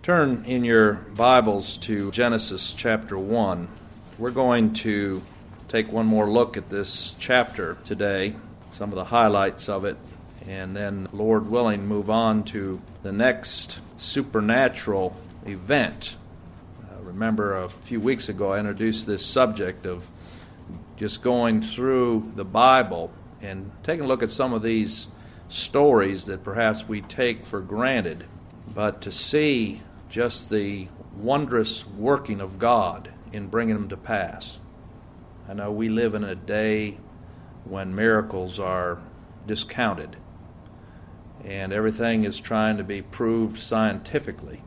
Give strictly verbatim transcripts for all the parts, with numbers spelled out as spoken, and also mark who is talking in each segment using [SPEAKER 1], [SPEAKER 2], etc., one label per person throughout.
[SPEAKER 1] Turn in your Bibles to Genesis chapter one. We're going to take one more look at this chapter today, some of the highlights of it, and then, Lord willing, move on to the next supernatural event. Uh, remember, a few weeks ago I introduced this subject of just going through the Bible and taking a look at some of these stories that perhaps we take for granted, but to see just the wondrous working of God in bringing them to pass. I know we live in a day when miracles are discounted and everything is trying to be proved scientifically.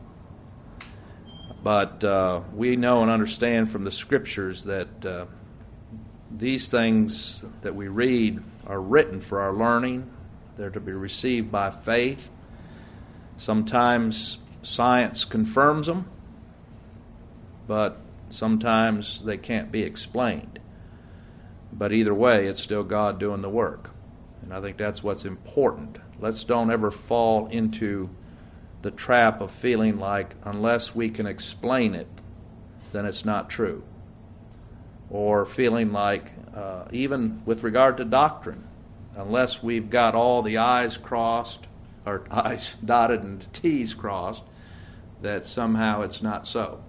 [SPEAKER 1] But uh, we know and understand from the Scriptures that uh, these things that we read are written for our learning. They're to be received by faith. Sometimes science confirms them, but sometimes they can't be explained. But either way, it's still God doing the work. And I think that's what's important. Let's don't ever fall into the trap of feeling like unless we can explain it, then it's not true. Or feeling like, uh, even with regard to doctrine, unless we've got all the I's crossed, or I's dotted and T's crossed, that somehow it's not so.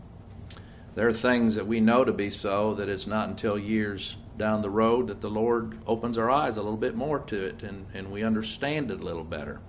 [SPEAKER 1] There are things that we know to be so that it's not until years down the road that the Lord opens our eyes a little bit more to it and, and we understand it a little better.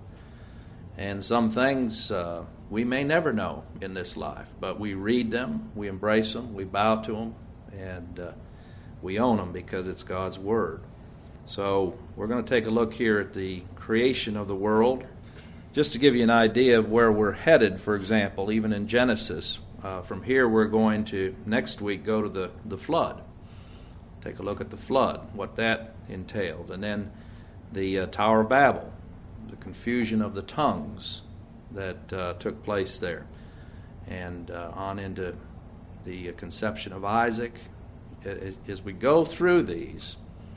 [SPEAKER 1] And some things uh, we may never know in this life, but we read them, we embrace them, we bow to them, and uh, we own them because it's God's Word. So we're going to take a look here at the creation of the world, just to give you an idea of where we're headed. For example, even in Genesis, uh, from here we're going to, next week, go to the, the flood. Take a look at the flood, what that entailed. And then the uh, Tower of Babel, the confusion of the tongues that uh, took place there. And uh, on into the conception of Isaac. As we go through these,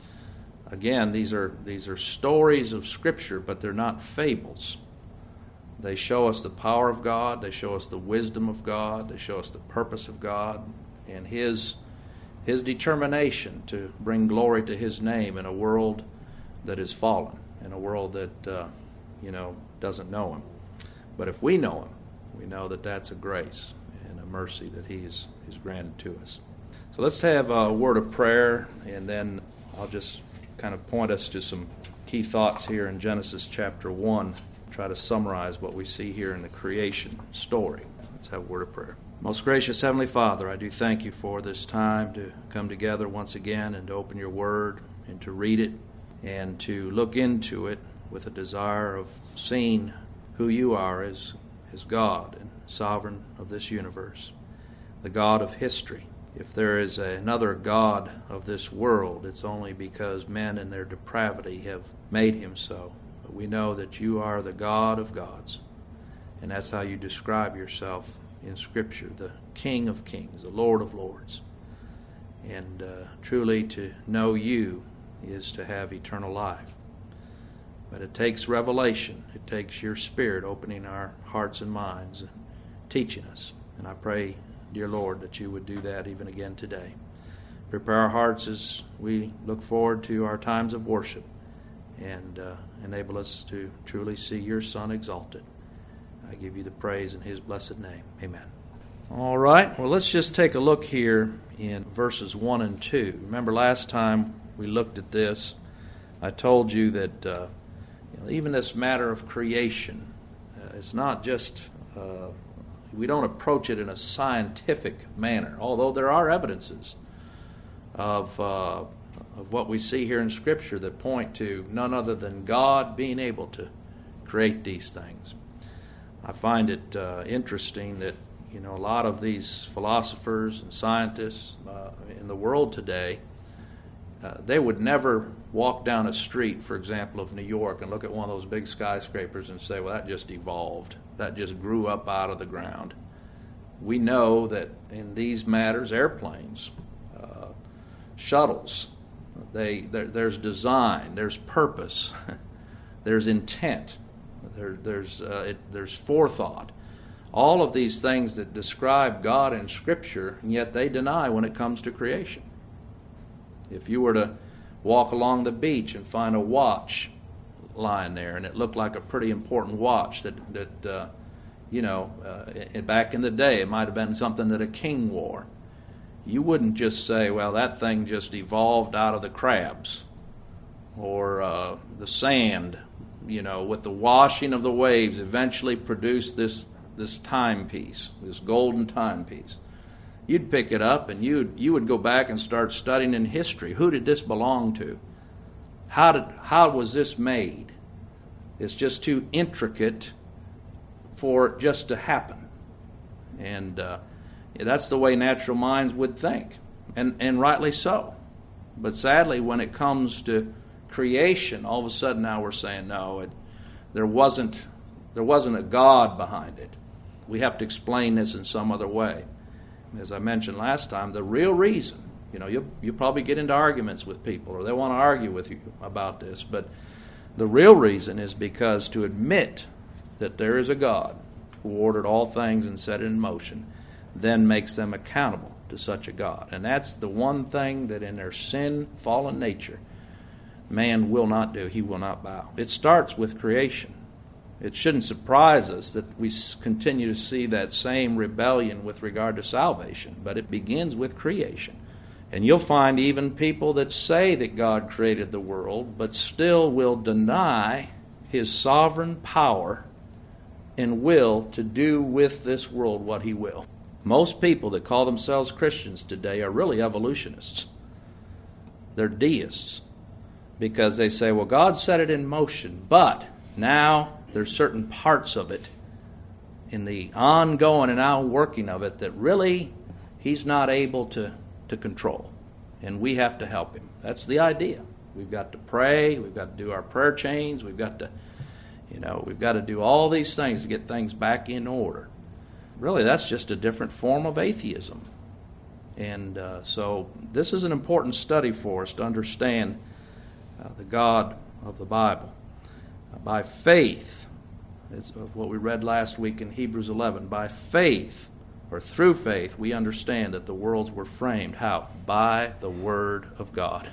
[SPEAKER 1] again, these are these are stories of Scripture, but they're not fables. They show us the power of God. They show us the wisdom of God. They show us the purpose of God and His His determination to bring glory to His name in a world that is fallen, in a world that uh, you know doesn't know Him. But if we know Him, we know that that's a grace and a mercy that He's He's granted to us. So let's have a word of prayer, and then I'll just kind of point us to some key thoughts here in Genesis chapter one. Try to summarize what we see here in the creation story. Let's have a word of prayer. Most gracious Heavenly Father, I do thank You for this time to come together once again and to open Your Word and to read it and to look into it with a desire of seeing who You are as, as God and sovereign of this universe, the God of history. If there is another God of this world, it's only because men in their depravity have made Him so. But we know that You are the God of gods, and that's how You describe Yourself in Scripture, the King of kings, the Lord of lords. And uh, truly to know You is to have eternal life. But it takes revelation. It takes Your Spirit opening our hearts and minds and teaching us. And I pray, dear Lord, that You would do that even again today. Prepare our hearts as we look forward to our times of worship, and uh, enable us to truly see Your Son exalted. I give You the praise in His blessed name. Amen. All right, well, let's just take a look here in verses one and two. Remember last time we looked at this, I told you that uh, you know, even this matter of creation, uh, it's not just... Uh, We don't approach it in a scientific manner, although there are evidences of uh, of what we see here in Scripture that point to none other than God being able to create these things. I find it uh, interesting that you know a lot of these philosophers and scientists uh, in the world today, uh, they would never walk down a street, for example, of New York and look at one of those big skyscrapers and say, well, that just evolved. That just grew up out of the ground. We know that in these matters, airplanes, uh, shuttles, they there, there's design, there's purpose, there's intent, there, there's uh, it, there's forethought. all of these things that describe God in Scripture, and yet they deny when it comes to creation. If you were to walk along the beach and find a watch lying there, and it looked like a pretty important watch that, that uh, you know, uh, back in the day it might have been something that a king wore, you wouldn't just say, well, that thing just evolved out of the crabs or uh, the sand, you know, with the washing of the waves eventually produced this this timepiece, this golden timepiece. You'd pick it up and you'd you would go back and start studying in history. Who did this belong to? How did how was this made? It's just too intricate for it just to happen. And uh, that's the way natural minds would think, and and rightly so. But sadly, when it comes to creation, all of a sudden now we're saying no, it, there wasn't there wasn't a God behind it. We have to explain this in some other way. As I mentioned last time, the real reason, you know, you you probably get into arguments with people, or they want to argue with you about this, but the real reason is because to admit that there is a God who ordered all things and set it in motion then makes them accountable to such a God. And that's the one thing that in their sin, fallen nature, man will not do. He will not bow. It starts with creation. It shouldn't surprise us that we continue to see that same rebellion with regard to salvation, but it begins with creation. And you'll find even people that say that God created the world, but still will deny His sovereign power and will to do with this world what He will. Most people that call themselves Christians today are really evolutionists. They're deists because they say, well, God set it in motion, but now there's certain parts of it in the ongoing and outworking of it that really He's not able to, to control, and we have to help Him. That's the idea. We've got to pray, we've got to do our prayer chains, we've got to, you know, we've got to do all these things to get things back in order. Really, that's just a different form of atheism. And uh, so this is an important study for us to understand uh, the God of the Bible. Uh, by faith, it's what we read last week in Hebrews eleven, by faith, or through faith, we understand that the worlds were framed. How? By the Word of God.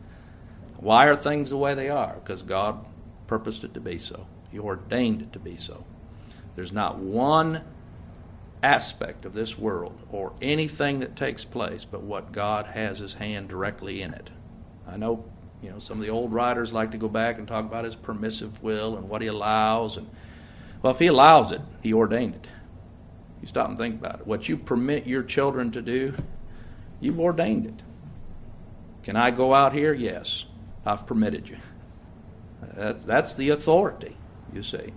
[SPEAKER 1] Why are things the way they are? Because God purposed it to be so. He ordained it to be so. There's not one aspect of this world or anything that takes place but what God has His hand directly in it. I know, you know, some of the old writers like to go back and talk about His permissive will and what He allows. And well, if He allows it, He ordained it. You stop and think about it. What you permit your children to do, you've ordained it. Can I go out here? Yes, I've permitted you. That's, that's the authority, you see.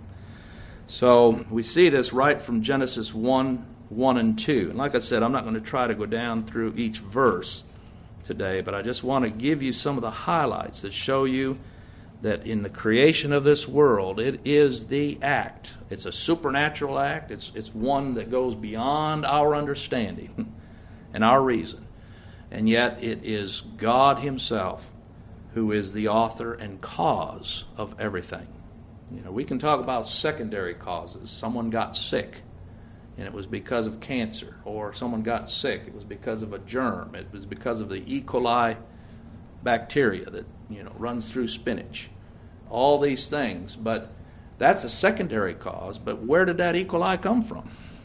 [SPEAKER 1] So we see this right from Genesis one, one and two. And like I said, I'm not going to try to go down through each verse today, but I just want to give you some of the highlights that show you that in the creation of this world, it is the act. It's a supernatural act. It's, it's one that goes beyond our understanding and our reason. And yet it is God Himself who is the author and cause of everything. You know, we can talk about secondary causes. Someone got sick, and it was because of cancer. Or someone got sick, it was because of a germ. It was because of the E. coli bacteria that, you know, runs through spinach. All these things. But that's a secondary cause. But where did that E. coli come from?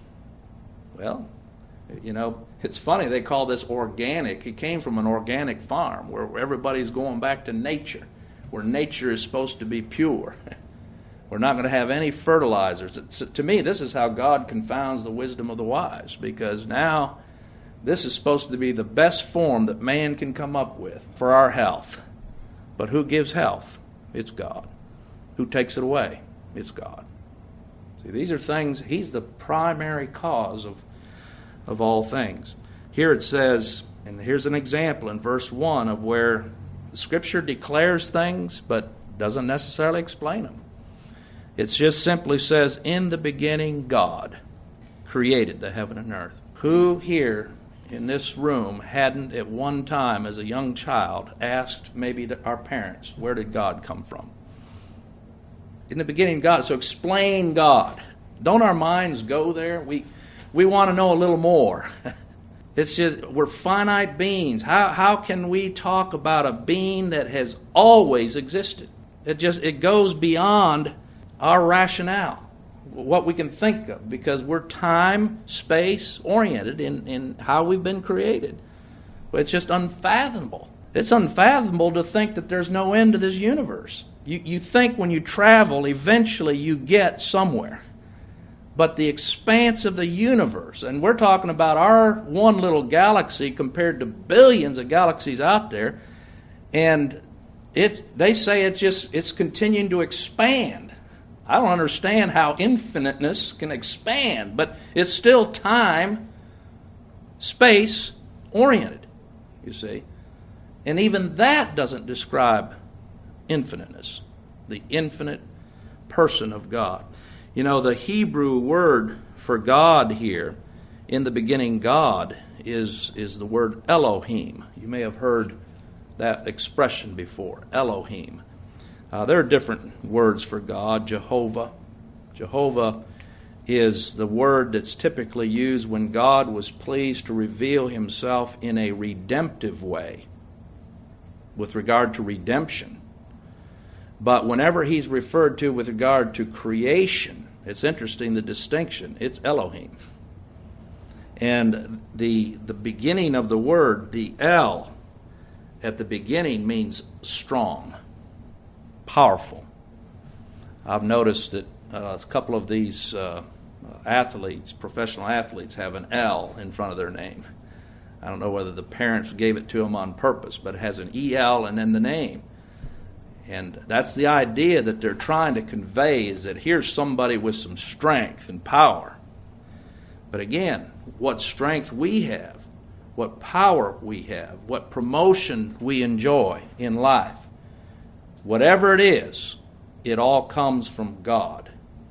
[SPEAKER 1] Well, you know, it's funny. They call this organic. It came from an organic farm where everybody's going back to nature, where nature is supposed to be pure. We're not going to have any fertilizers. It's, to me, this is how God confounds the wisdom of the wise, because now this is supposed to be the best form that man can come up with for our health. But who gives health? It's God. Who takes it away? It's God. See, these are things, He's the primary cause of, of all things. Here it says, and here's an example in verse one of where the Scripture declares things but doesn't necessarily explain them. It just simply says, in the beginning God created the heaven and earth. Who here in this room hadn't at one time as a young child asked maybe the, our parents, where did God come from? In the beginning God. So explain God. Don't our minds go there? We we want to know a little more. It's just, we're finite beings. How how can we talk about a being that has always existed? It just it goes beyond our rationale, what we can think of, because we're time, space oriented in, in how we've been created. It's just unfathomable. It's unfathomable to think that there's no end to this universe. You you think when you travel, eventually you get somewhere. But the expanse of the universe, and we're talking about our one little galaxy compared to billions of galaxies out there, and it they say it's just it's continuing to expand. I don't understand how infiniteness can expand, but it's still time, space oriented, you see. And even that doesn't describe infiniteness, the infinite person of God. You know, the Hebrew word for God here, in the beginning God, is, is the word Elohim. You may have heard that expression before, Elohim. Uh, there are different words for God. Jehovah. Jehovah is the word that's typically used when God was pleased to reveal himself in a redemptive way with regard to redemption. But whenever he's referred to with regard to creation, it's interesting, the distinction, it's Elohim. And the the beginning of the word, the El, at the beginning means strong, powerful. I've noticed that uh, a couple of these uh, athletes, professional athletes, have an L in front of their name. I don't know whether the parents gave it to them on purpose, but it has an E L and then the name. And that's the idea that they're trying to convey, is that here's somebody with some strength and power. But again, what strength we have, what power we have, what promotion we enjoy in life, whatever it is, it all comes from God.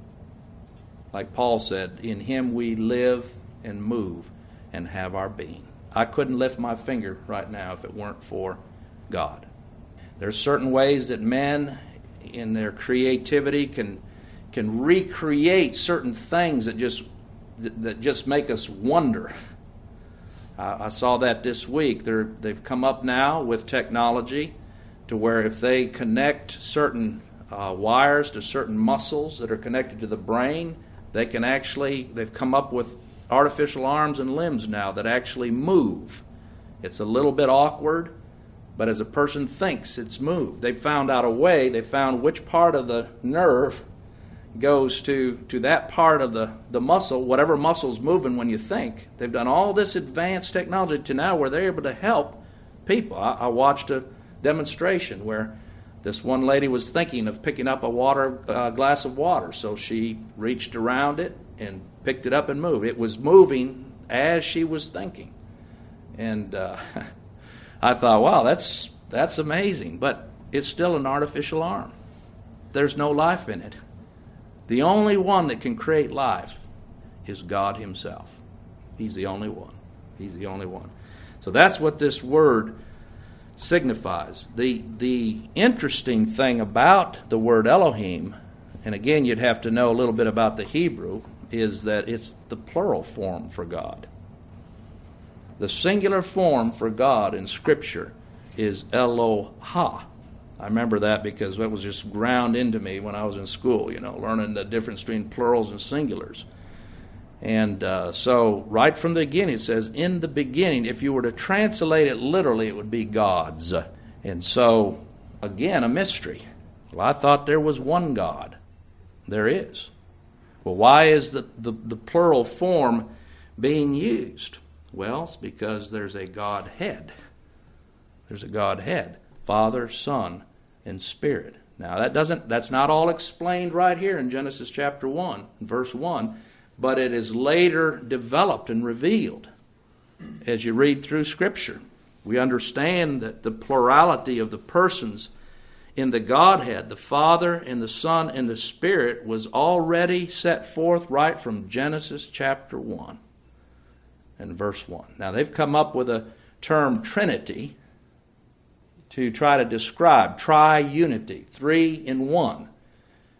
[SPEAKER 1] Like Paul said, in him we live and move and have our being. I couldn't lift my finger right now if it weren't for God. There's certain ways that men, in their creativity, can can recreate certain things that just that just make us wonder. I, I saw that this week. They're, they've come up now with technology to where if they connect certain uh, wires to certain muscles that are connected to the brain, they can actually, they've come up with artificial arms and limbs now that actually move. It's a little bit awkward, but as a person thinks, it's moved. They found out a way, they found which part of the nerve goes to, to that part of the, the muscle, whatever muscle's moving when you think. They've done all this advanced technology to now where they're able to help people. I, I watched a demonstration where this one lady was thinking of picking up a water uh, glass of water, so she reached around it and picked it up and moved. It was moving as she was thinking. And uh, I thought, wow, that's that's amazing, but it's still an artificial arm. There's no life in it. The only one that can create life is God himself. He's the only one. He's the only one. So that's what this word signifies. The the interesting thing about the word Elohim, and again you'd have to know a little bit about the Hebrew, is that it's the plural form for God. The singular form for God in Scripture is Eloha. I remember that because that was just ground into me when I was in school, you know, learning the difference between plurals and singulars. And uh, so right from the beginning it says, in the beginning, if you were to translate it literally, it would be God's. And so, again, a mystery. Well, I thought there was one God. There is. Well, why is the, the, the plural form being used? Well, it's because there's a Godhead. There's a Godhead. Father, Son, and Spirit. Now, that doesn't that's not all explained right here in Genesis chapter one, verse one, but it is later developed and revealed as you read through Scripture. We understand that the plurality of the persons in the Godhead, the Father and the Son and the Spirit, was already set forth right from Genesis chapter one and verse one. Now, they've come up with a term Trinity to try to describe triunity, three in one.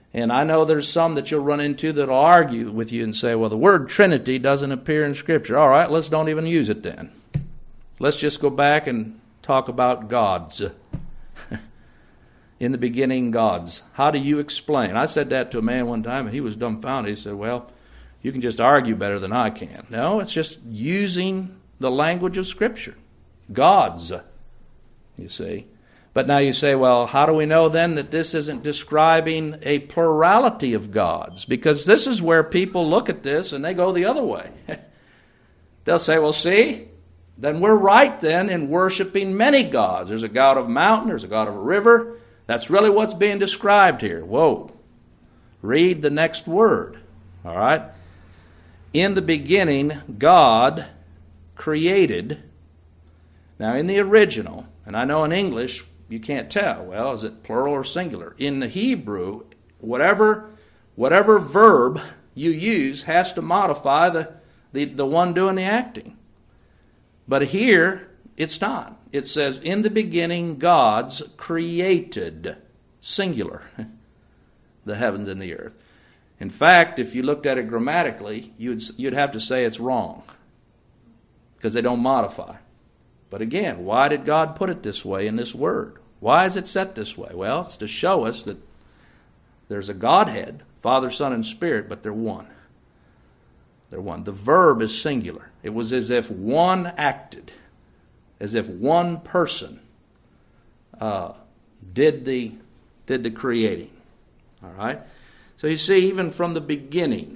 [SPEAKER 1] And I know there's some that you'll run into that'll argue with you and say, well, the word Trinity doesn't appear in Scripture. All right, let's don't even use it then. Let's just go back and talk about gods. In the beginning, gods. How do you explain? I said that to a man one time, and he was dumbfounded. He said, well, you can just argue better than I can. No, it's just using the language of Scripture. Gods, you see. But now you say, well, how do we know then that this isn't describing a plurality of gods? Because this is where people look at this and they go the other way. They'll say, well, see, then we're right then in worshiping many gods. There's a god of a mountain, there's a god of a river. That's really what's being described here. Whoa. Read the next word. All right. In the beginning, God created. Now, in the original, and I know in English, you can't tell. Well, is it plural or singular? In the Hebrew, whatever whatever verb you use has to modify the, the, the one doing the acting. But here, it's not. It says, in the beginning, God's created, singular, the heavens and the earth. In fact, if you looked at it grammatically, you'd, you'd have to say it's wrong because they don't modify. But again, why did God put it this way in this word? Why is it set this way? Well, it's to show us that there's a Godhead, Father, Son, and Spirit, but they're one. They're one. The verb is singular. It was as if one acted, as if one person uh, did the did the creating. All right? So you see, even from the beginning,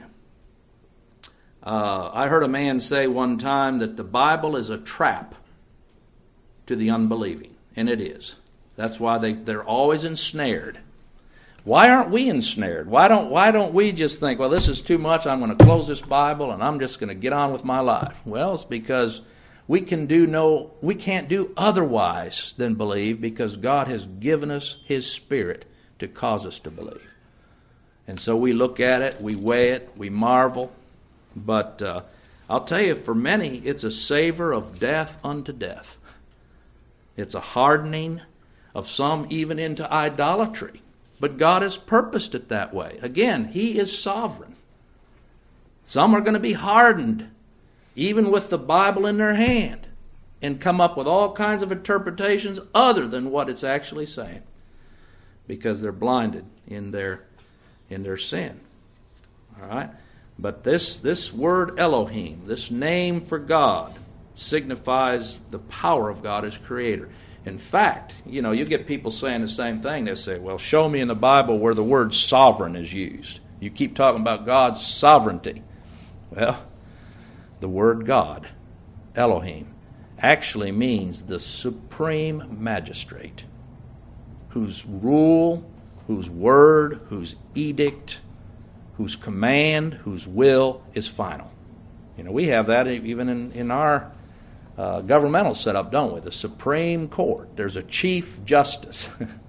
[SPEAKER 1] uh, I heard a man say one time that the Bible is a trap to the unbelieving, and it is. That's why they, they're always ensnared. Why aren't we ensnared? Why don't why don't we just think, well, this is too much, I'm going to close this Bible and I'm just going to get on with my life? Well, it's because we can do no we can't do otherwise than believe, because God has given us His Spirit to cause us to believe. And so we look at it, we weigh it, we marvel. But uh, I'll tell you, for many, it's a savor of death unto death. It's a hardening of some even into idolatry. But God has purposed it that way. Again, He is sovereign. Some are going to be hardened, even with the Bible in their hand, and come up with all kinds of interpretations other than what it's actually saying, because they're blinded in their in their sin. All right? But this this word Elohim, this name for God, signifies the power of God as Creator. In fact, you know, you get people saying the same thing. They say, well, show me in the Bible where the word sovereign is used. You keep talking about God's sovereignty. Well, the word God, Elohim, actually means the supreme magistrate, whose rule, whose word, whose edict, whose command, whose will is final. You know, we have that even in, in our uh, governmental setup, don't we? The Supreme Court. There's a Chief Justice.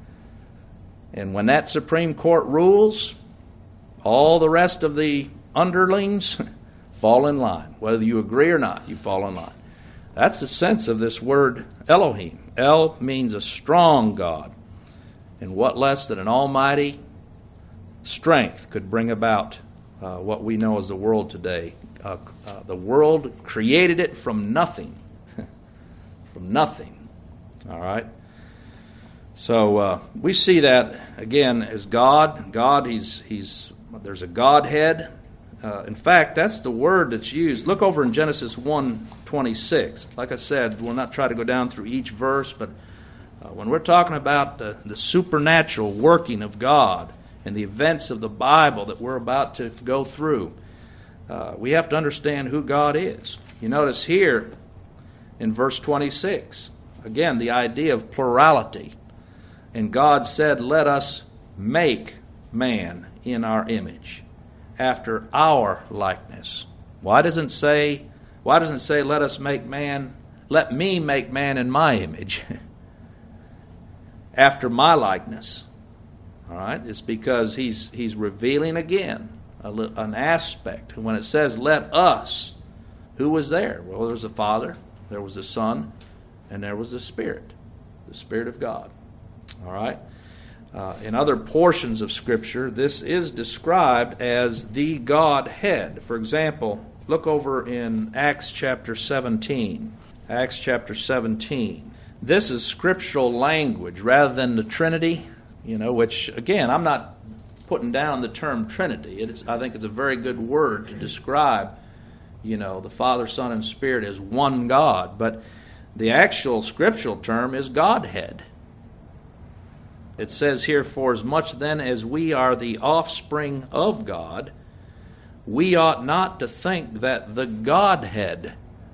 [SPEAKER 1] And when that Supreme Court rules, all the rest of the underlings fall in line. Whether you agree or not, you fall in line. That's the sense of this word Elohim. El means a strong God. And what less than an almighty strength could bring about uh, what we know as the world today. Uh, uh, the world created it from nothing. From nothing. All right? So uh, we see that, again, as God. God, he's he's there's a Godhead. Uh, in fact, that's the word that's used. Look over in Genesis one twenty-six. Like I said, we'll not try to go down through each verse, but uh, when we're talking about the, the supernatural working of God and the events of the Bible that we're about to go through, uh, we have to understand who God is. You notice here in verse twenty-six, again, the idea of plurality. And God said, let us make man in our image, after our likeness. Why doesn't it say, why doesn't it say, let us make man, let me make man in my image? After my likeness. All right? It's because he's he's revealing again a, an aspect. When it says, let us, who was there? Well, there was the Father, there was the Son, and there was the Spirit, the Spirit of God. All right? Uh, in other portions of Scripture, this is described as the Godhead. For example, look over in Acts chapter seventeen. Acts chapter seventeen. This is scriptural language rather than the Trinity, you know, which, again, I'm not putting down the term Trinity. It is, I think it's a very good word to describe, you know, the Father, Son, and Spirit as one God. But the actual scriptural term is Godhead. It says here, "For as much then as we are the offspring of God, we ought not to think that the Godhead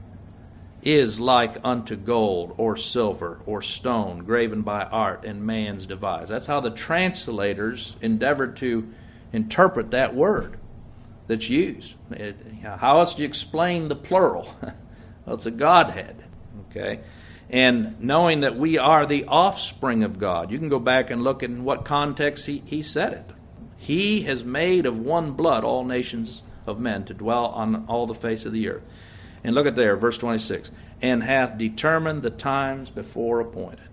[SPEAKER 1] is like unto gold or silver or stone graven by art and man's devise." That's how the translators endeavored to interpret that word that's used. It, how else do you explain the plural? Well, it's a Godhead. Okay? And knowing that we are the offspring of God. You can go back and look in what context he, he said it. He has made of one blood all nations of men to dwell on all the face of the earth. And look at there, verse twenty-six. "And hath determined the times before appointed."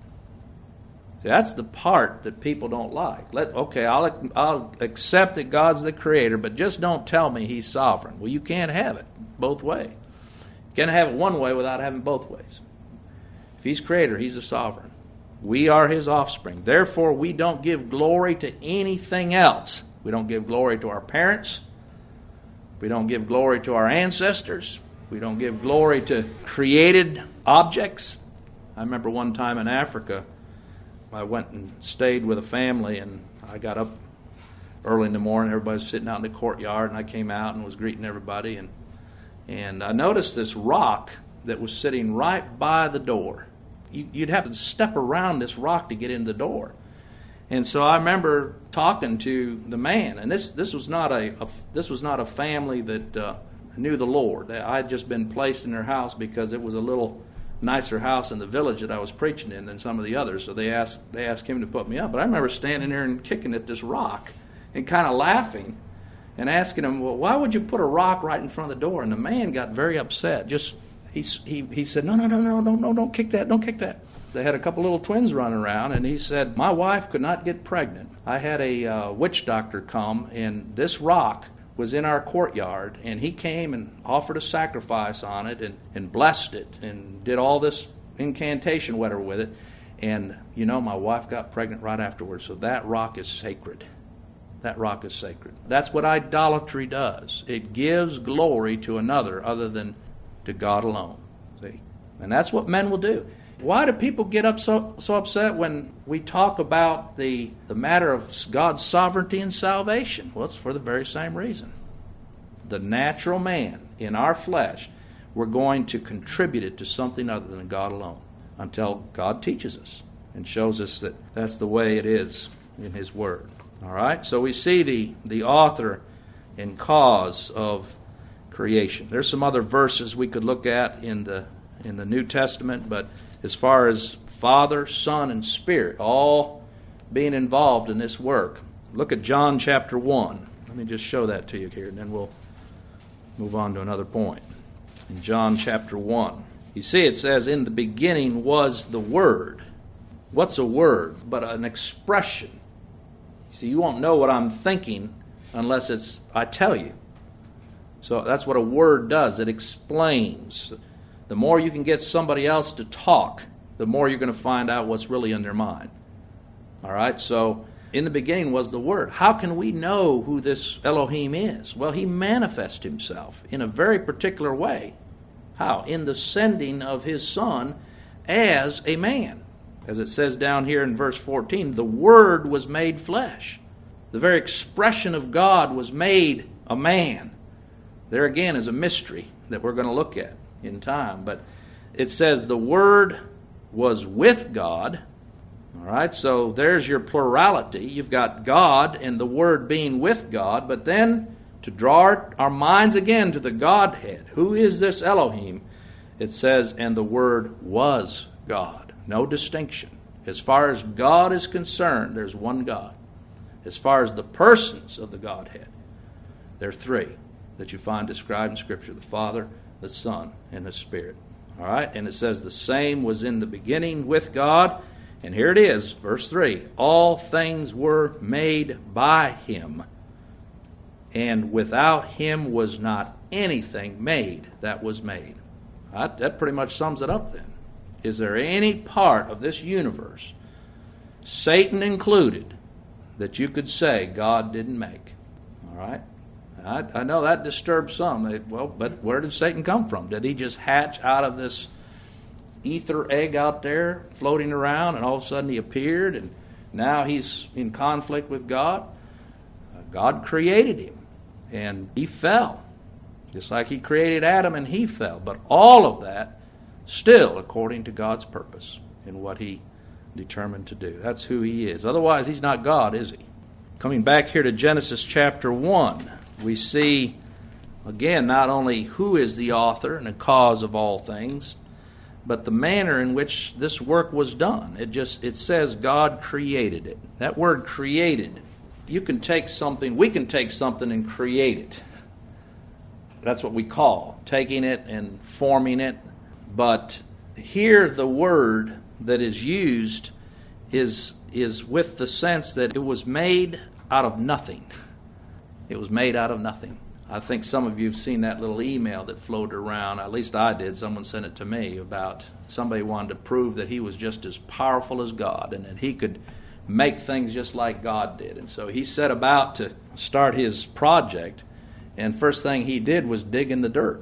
[SPEAKER 1] See, that's the part that people don't like. Let okay, I'll I'll accept that God's the creator, but just don't tell me He's sovereign. Well, you can't have it both ways. You can't have it one way without having both ways. If He's creator, He's a sovereign. We are His offspring. Therefore, we don't give glory to anything else. We don't give glory to our parents. We don't give glory to our ancestors. We don't give glory to created objects. I remember one time in Africa, I went and stayed with a family, and I got up early in the morning. Everybody was sitting out in the courtyard, and I came out and was greeting everybody. And, and I noticed this rock that was sitting right by the door. You, you'd have to step around this rock to get in the door. And so I remember talking to the man, and this this was not a, a this was not a family that uh, knew the Lord. I had just been placed in their house because it was a little nicer house in the village that I was preaching in than some of the others. So they asked they asked him to put me up. But I remember standing there and kicking at this rock and kind of laughing and asking him, "Well, why would you put a rock right in front of the door?" And the man got very upset. Just he he he said, "No, no, no, no, no, no, don't kick that, don't kick that." They had a couple little twins running around, and he said, "My wife could not get pregnant. I had a uh, witch doctor come, and this rock was in our courtyard, and he came and offered a sacrifice on it and, and blessed it and did all this incantation, whatever, with it. And, you know, my wife got pregnant right afterwards, so that rock is sacred. That rock is sacred." That's what idolatry does. It gives glory to another other than to God alone. See? And that's what men will do. Why do people get up so, so upset when we talk about the, the matter of God's sovereignty and salvation? Well, it's for the very same reason. The natural man in our flesh, we're going to contribute it to something other than God alone until God teaches us and shows us that that's the way it is in His Word. All right? So we see the, the author and cause of creation. There's some other verses we could look at in the in the New Testament, but as far as Father, Son, and Spirit all being involved in this work, look at John chapter one. Let me just show that to you here, and then we'll move on to another point. In John chapter one, you see it says, "In the beginning was the Word." What's a word? But an expression. You see, you won't know what I'm thinking unless it's I tell you. So that's what a word does. It explains. The more you can get somebody else to talk, the more you're going to find out what's really in their mind. All right? So, in the beginning was the Word. How can we know who this Elohim is? Well, He manifests Himself in a very particular way. How? In the sending of His Son as a man. As it says down here in verse fourteen, the Word was made flesh. The very expression of God was made a man. There again is a mystery that we're going to look at in time. But it says the Word was with God. All right, so there's your plurality. You've got God and the Word being with God. But then to draw our minds again to the Godhead. Who is this Elohim? It says, and the Word was God. No distinction. As far as God is concerned, there's one God. As far as the persons of the Godhead, there are three that you find described in Scripture: the Father, the Son, and the Spirit. All right? And it says the same was in the beginning with God, And here it is, verse three. All things were made by him, and without him was not anything made that was made. That, that pretty much sums it up then. Is there any part of this universe, Satan included, that you could say God didn't make? All right? I, I know that disturbs some. They, well, but where did Satan come from? Did he just hatch out of this ether egg out there floating around, and all of a sudden he appeared, and now he's in conflict with God? Uh, God created him, and he fell. Just like he created Adam and he fell. But all of that still according to God's purpose and what he determined to do. That's who he is. Otherwise, he's not God, is he? Coming back here to Genesis chapter one, we see, again, not only who is the author and the cause of all things, but the manner in which this work was done. It just it says God created it. That word created, you can take something, we can take something and create it. That's what we call taking it and forming it. But here the word that is used is, is with the sense that it was made out of nothing. It was made out of nothing. I think some of you have seen that little email that floated around. At least I did. Someone sent it to me about somebody wanted to prove that he was just as powerful as God and that he could make things just like God did. And so he set about to start his project. And first thing he did was dig in the dirt.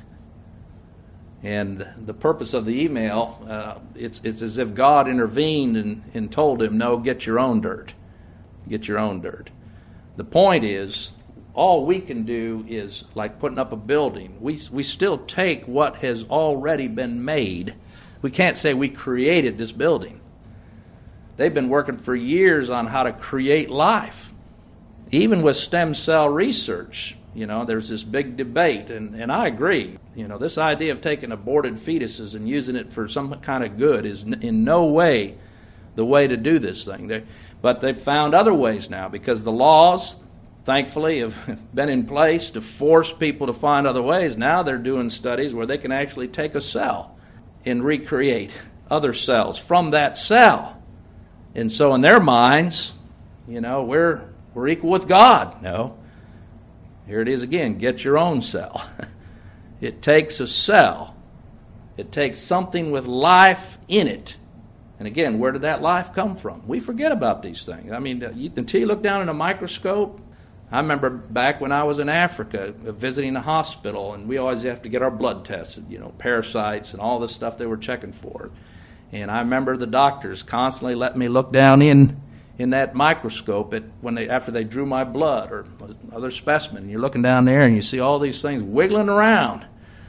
[SPEAKER 1] And the purpose of the email, uh, it's, it's as if God intervened and, and told him, no, get your own dirt. Get your own dirt. The point is, all we can do is like putting up a building. We, we still take what has already been made. We can't say we created this building. They've been working for years on how to create life. Even with stem cell research, you know, there's this big debate, and, and I agree. You know, this idea of taking aborted fetuses and using it for some kind of good is n- in no way the way to do this thing. They, but they've found other ways now because the laws, thankfully, have been in place to force people to find other ways. Now they're doing studies where they can actually take a cell and recreate other cells from that cell. And so in their minds, you know, we're we're equal with God. No. Here it is again, get your own cell. It takes a cell. It takes something with life in it. And again, where did that life come from? We forget about these things. I mean, you, until you look down in a microscope. I remember back when I was in Africa visiting a hospital, and we always have to get our blood tested, you know, parasites and all this stuff they were checking for. And I remember the doctors constantly letting me look down in in that microscope at when they after they drew my blood or other specimen. You're looking down there and you see all these things wiggling around.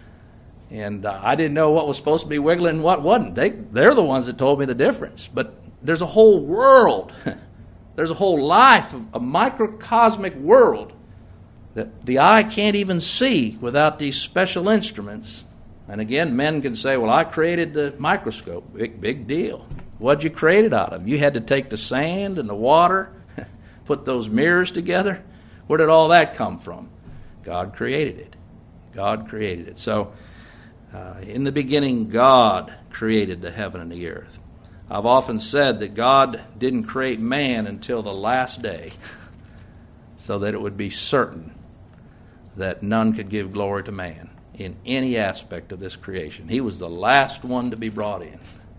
[SPEAKER 1] And uh, I didn't know what was supposed to be wiggling and what wasn't. They, they're the ones that told me the difference. But there's a whole world. There's a whole life, a microcosmic world that the eye can't even see without these special instruments. And again, men can say, well, I created the microscope. Big, big deal. What'd you create it out of? You had to take the sand and the water, put those mirrors together. Where did all that come from? God created it. God created it. So, uh, in the beginning, God created the heaven and the earth. I've often said that God didn't create man until the last day so that it would be certain that none could give glory to man in any aspect of this creation. He was the last one to be brought in.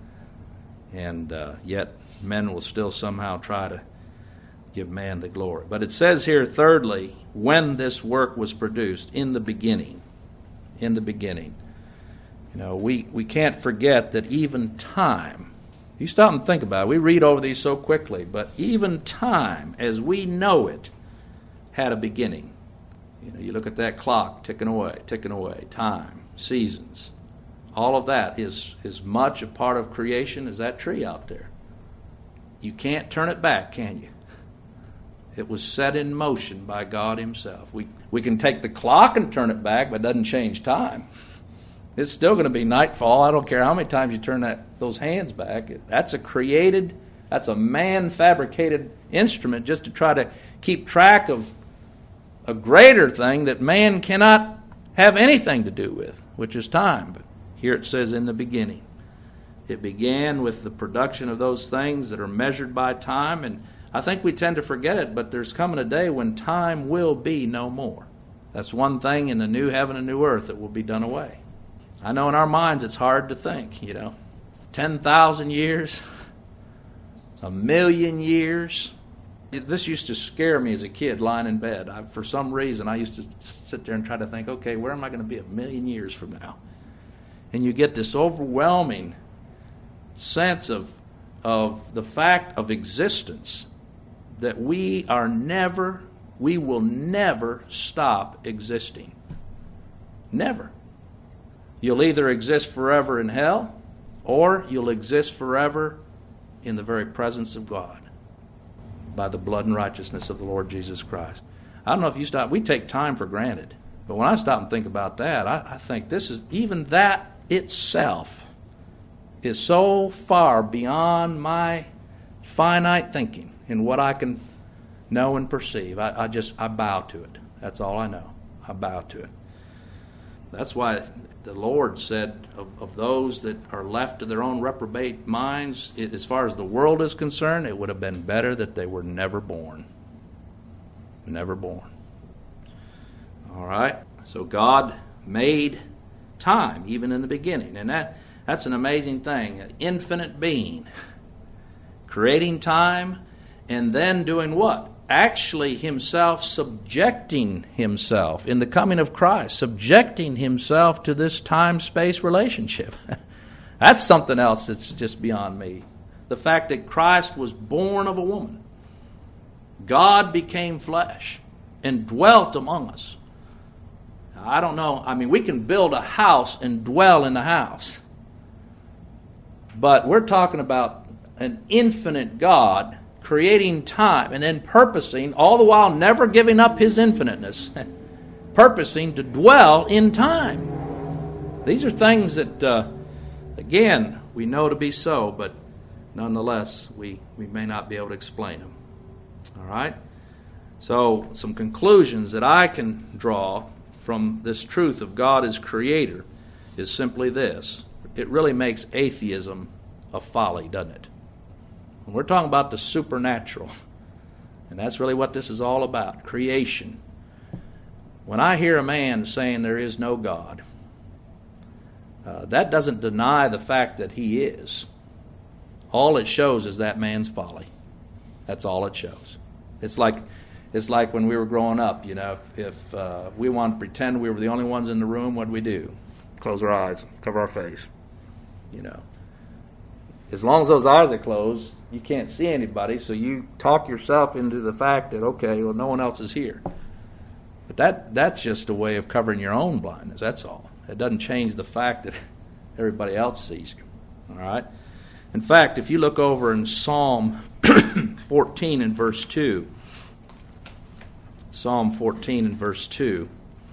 [SPEAKER 1] And uh, yet men will still somehow try to give man the glory. But it says here, thirdly, when this work was produced, in the beginning. In the beginning. You know, we, we can't forget that even time, you stop and think about it. We read over these so quickly, but even time, as we know it, had a beginning. You know, you look at that clock ticking away, ticking away, time, seasons. All of that is as much a part of creation as that tree out there. You can't turn it back, can you? It was set in motion by God himself. We, we can take the clock and turn it back, but it doesn't change time. It's still going to be nightfall. I don't care how many times you turn that those hands back. That's a created, that's a man-fabricated instrument just to try to keep track of a greater thing that man cannot have anything to do with, which is time. But here it says in the beginning. It began with the production of those things that are measured by time, and I think we tend to forget it, but there's coming a day when time will be no more. That's one thing in the new heaven and new earth that will be done away. I know in our minds it's hard to think, you know. ten thousand years, a million years. This used to scare me as a kid lying in bed. I, for some reason, I used to sit there and try to think, okay, where am I going to be a million years from now? And you get this overwhelming sense of, of the fact of existence, that we are never, we will never stop existing. Never. You'll either exist forever in hell, or you'll exist forever in the very presence of God by the blood and righteousness of the Lord Jesus Christ. I don't know if you stop, we take time for granted, but when I stop and think about that, I, I think this is, even that itself is so far beyond my finite thinking in what I can know and perceive. I, I just, I bow to it. That's all I know. I bow to it. That's why the Lord said of, of those that are left to their own reprobate minds, it, as far as the world is concerned, it would have been better that they were never born. Never born. All right? So God made time, even in the beginning. And that that's an amazing thing. An infinite being. Creating time, and then doing what? Actually himself subjecting himself in the coming of Christ, subjecting himself to this time-space relationship. That's something else that's just beyond me. The fact that Christ was born of a woman. God became flesh and dwelt among us. I don't know, I mean, we can build a house and dwell in the house. But we're talking about an infinite God creating time and then purposing, all the while never giving up his infiniteness, purposing to dwell in time. These are things that, uh, again, we know to be so, but nonetheless, we, we may not be able to explain them. All right? So, some conclusions that I can draw from this truth of God as creator is simply this. It really makes atheism a folly, doesn't it? When we're talking about the supernatural, and that's really what this is all about, creation. When I hear a man saying there is no God, uh, that doesn't deny the fact that he is. All it shows is that man's folly. That's all it shows. It's like it's like when we were growing up, you know, if, if uh, we wanted to pretend we were the only ones in the room, what did we do? Close our eyes, cover our face, you know. As long as those eyes are closed, you can't see anybody, so you talk yourself into the fact that, okay, well, no one else is here. But that that's just a way of covering your own blindness, that's all. It doesn't change the fact that everybody else sees you. All right? In fact, if you look over in Psalm fourteen and verse two, Psalm fourteen and verse two,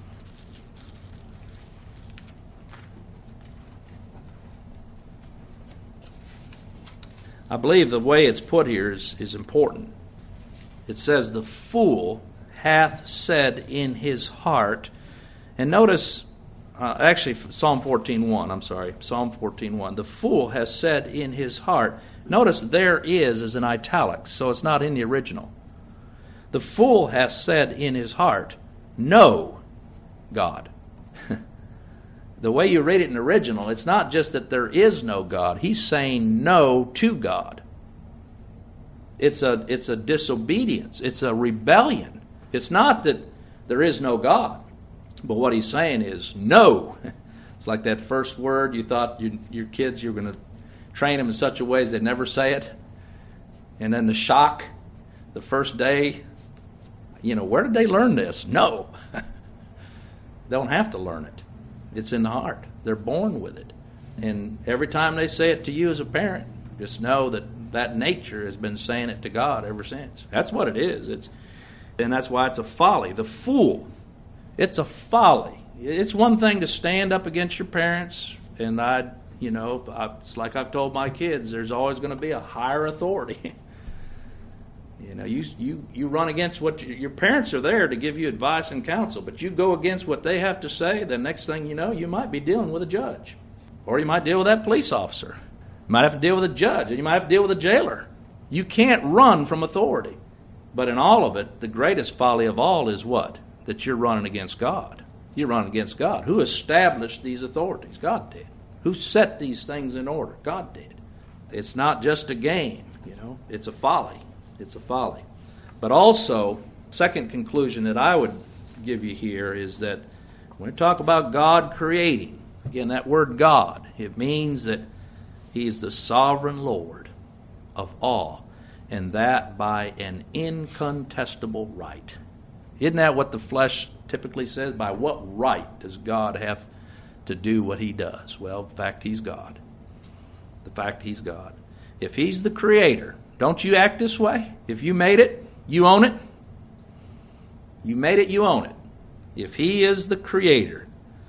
[SPEAKER 1] I believe the way it's put here is, is important. It says, the fool hath said in his heart, and notice, uh, actually Psalm fourteen one, I'm sorry, Psalm fourteen one, the fool has said in his heart. Notice there is is in italics, so it's not in the original. The fool hath said in his heart, no God. The way you read it in the original, it's not just that there is no God. He's saying no to God. It's a, it's a disobedience. It's a rebellion. It's not that there is no God. But what he's saying is no. It's like that first word you thought you, your kids, you were going to train them in such a way as they'd never say it. And then the shock, the first day, you know, where did they learn this? No. They don't have to learn it. It's in the heart. They're born with it. And every time they say it to you as a parent, just know that that nature has been saying it to God ever since. That's what it is. It's, and that's why it's a folly. The fool, it's a folly. It's one thing to stand up against your parents, and I, you know, I, it's like I've told my kids, there's always going to be a higher authority. You know, you you you run against what you, your parents are there to give you advice and counsel, but you go against what they have to say, the next thing you know, you might be dealing with a judge. Or you might deal with that police officer. You might have to deal with a judge, and you might have to deal with a jailer. You can't run from authority. But in all of it, the greatest folly of all is what? That you're running against God. You're running against God. Who established these authorities? God did. Who set these things in order? God did. It's not just a game, you know. It's a folly. It's a folly. But also, second conclusion that I would give you here is that when we talk about God creating, again, that word God, it means that He's the sovereign Lord of all, and that by an incontestable right. Isn't that what the flesh typically says? By what right does God have to do what He does? Well, the fact He's God. The fact He's God. If He's the creator, don't you act this way? If you made it, you own it. You made it, you own it. If He is the creator,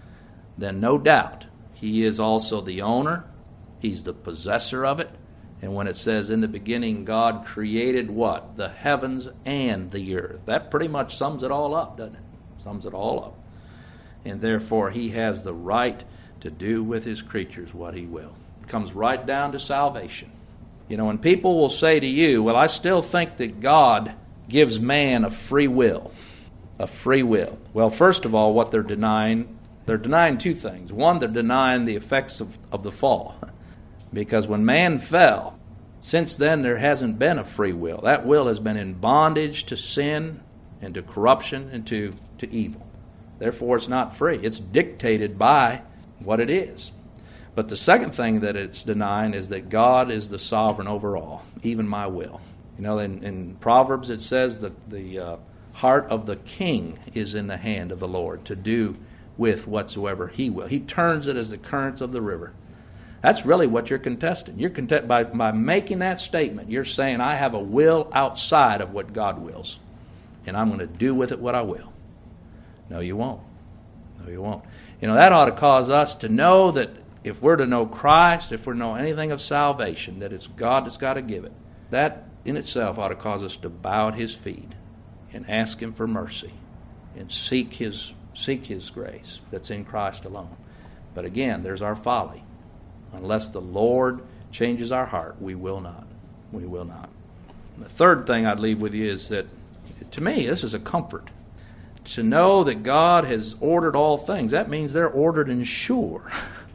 [SPEAKER 1] then no doubt He is also the owner. He's the possessor of it. And when it says in the beginning God created what? The heavens and the earth. That pretty much sums it all up, doesn't it? Sums it all up. And therefore He has the right to do with His creatures what He will. It comes right down to salvation. You know, when people will say to you, well, I still think that God gives man a free will. A free will. Well, first of all, what they're denying, they're denying two things. One, they're denying the effects of, of the fall. Because when man fell, since then there hasn't been a free will. That will has been in bondage to sin and to corruption and to, to evil. Therefore, it's not free. It's dictated by what it is. But the second thing that it's denying is that God is the sovereign over all, even my will. You know, in, in Proverbs it says that the uh, heart of the king is in the hand of the Lord to do with whatsoever He will. He turns it as the currents of the river. That's really what you're contesting. You're contest- by, by making that statement, you're saying, I have a will outside of what God wills, and I'm going to do with it what I will. No, you won't. No, you won't. You know, that ought to cause us to know that if we're to know Christ, if we're to know anything of salvation, that it's God that's got to give it. That in itself ought to cause us to bow at His feet and ask Him for mercy and seek His, seek His grace that's in Christ alone. But again, there's our folly. Unless the Lord changes our heart, we will not. We will not. And the third thing I'd leave with you is that, to me, this is a comfort. To know that God has ordered all things, that means they're ordered and sure.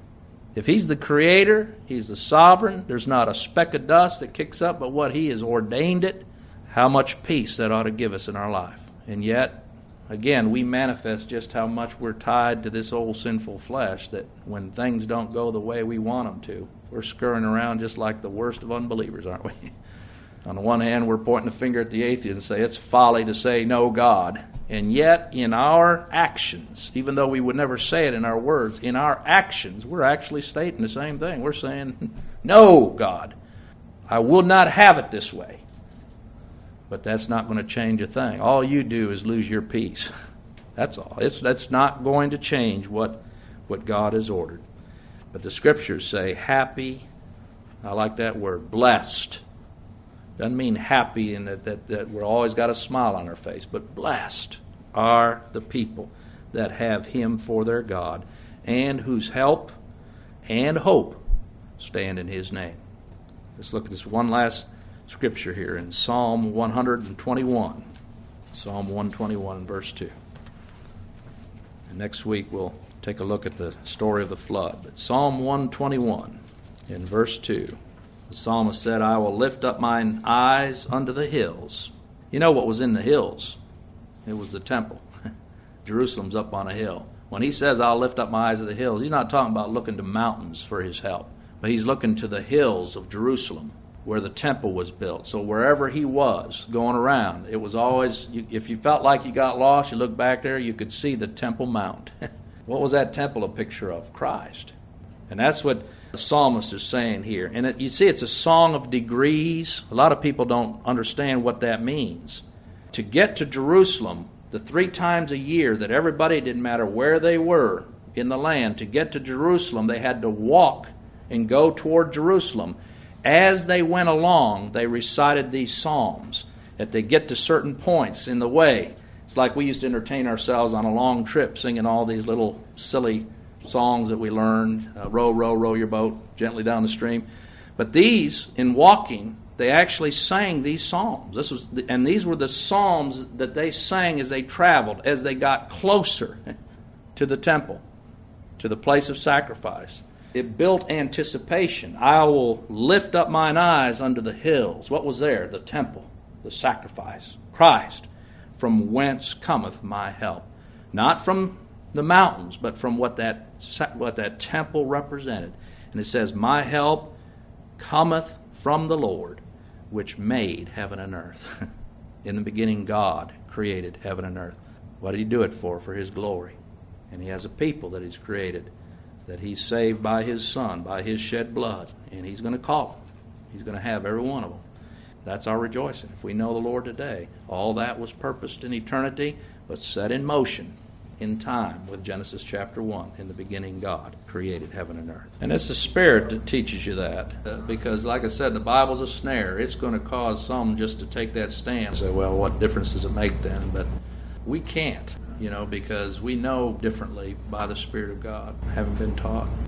[SPEAKER 1] If He's the creator, He's the sovereign, there's not a speck of dust that kicks up but what He has ordained it, how much peace that ought to give us in our life. And yet, again, we manifest just how much we're tied to this old sinful flesh that when things don't go the way we want them to, we're scurrying around just like the worst of unbelievers, aren't we? On the one hand, we're pointing the finger at the atheist and say it's folly to say no God. And yet, in our actions, even though we would never say it in our words, in our actions, we're actually stating the same thing. We're saying, no, God, I will not have it this way. But that's not going to change a thing. All you do is lose your peace. That's all. It's, that's not going to change what, what God has ordered. But the Scriptures say happy, I like that word, blessed. Doesn't mean happy in that, that, that we're always got a smile on our face, but blessed are the people that have Him for their God and whose help and hope stand in His name. Let's look at this one last Scripture here in Psalm one twenty-one. Psalm one twenty-one, verse two. And next week we'll take a look at the story of the flood. But Psalm one twenty-one, in verse two. The psalmist said, I will lift up mine eyes unto the hills. You know what was in the hills? It was the temple. Jerusalem's up on a hill. When he says, I'll lift up my eyes to the hills, he's not talking about looking to mountains for his help. But he's looking to the hills of Jerusalem where the temple was built. So wherever he was going around, it was always, if you felt like you got lost, you looked back there, you could see the Temple Mount. What was that temple a picture of? Christ. And that's what the psalmist is saying here. And it, you see, it's a song of degrees. A lot of people don't understand what that means. To get to Jerusalem, the three times a year that everybody, didn't matter where they were in the land, to get to Jerusalem, they had to walk and go toward Jerusalem. As they went along, they recited these psalms. That they get to certain points in the way. It's like we used to entertain ourselves on a long trip singing all these little silly songs that we learned. Uh, row, row, row your boat gently down the stream. But these, in walking, they actually sang these psalms. This was, the, and these were the psalms that they sang as they traveled, as they got closer to the temple, to the place of sacrifice. It built anticipation. I will lift up mine eyes unto the hills. What was there? The temple, the sacrifice, Christ. From whence cometh my help? Not from the mountains, but from what that what that temple represented. And it says, my help cometh from the Lord, which made heaven and earth. In the beginning, God created heaven and earth. What did he do it for? For his glory. And he has a people that he's created, that he's saved by his Son, by his shed blood. And he's going to call them. He's going to have every one of them. That's our rejoicing. If we know the Lord today, all that was purposed in eternity, but set in motion in time with Genesis chapter one. In the beginning, God created heaven and earth. And it's the Spirit that teaches you that. Uh, because, like I said, the Bible's a snare. It's going to cause some just to take that stand and say, well, what difference does it make then? But we can't, you know, because we know differently by the Spirit of God, having been taught.